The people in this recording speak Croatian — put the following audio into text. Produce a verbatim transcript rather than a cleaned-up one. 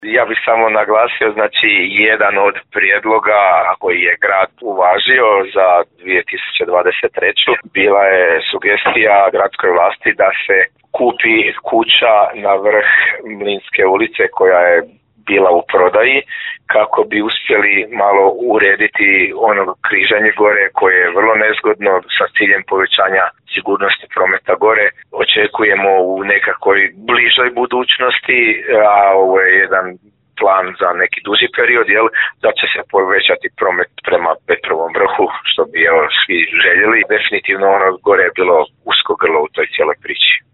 Ja bih samo naglasio, znači, jedan od prijedloga koji je grad uvažio za dvije tisuće dvadeset treću bila je sugestija gradskoj vlasti da se kupi kuća na vrh Mlinske ulice koja je bila u prodaji, kako bi uspjeli malo urediti ono križanje gore koje je vrlo nezgodno sa ciljem povećanja sigurnosti prometa gore. Očekujemo u nekakvoj bližoj budućnosti, a ovo je jedan plan za neki duži period, jel, da će se povećati promet prema Petrovom vrhu, što bi evo, svi željeli. Definitivno ono gore je bilo usko grlo u toj cijeloj priči.